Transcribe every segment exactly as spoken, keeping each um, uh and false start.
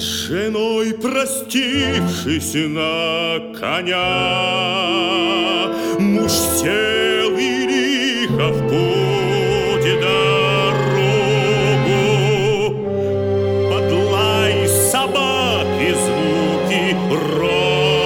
С женой простившись на коня, муж сел и лихо в путь дорогу. Под лай собак и звуки рога.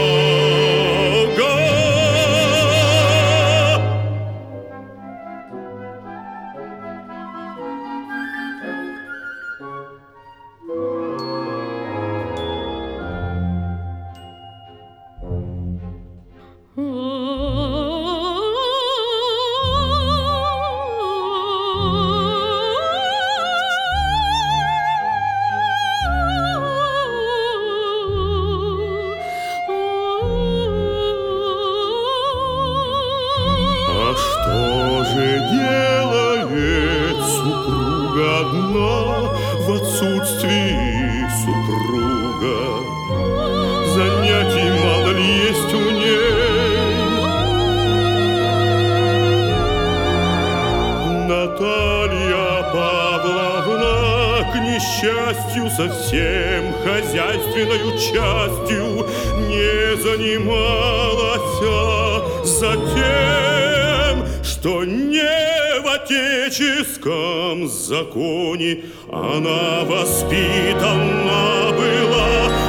Одна в отсутствии супруга, занятий мало ли есть у ней. Наталья Павловна, к несчастью, совсем хозяйственною частью не занималась, затем, что не в отеческом законе она воспитана была.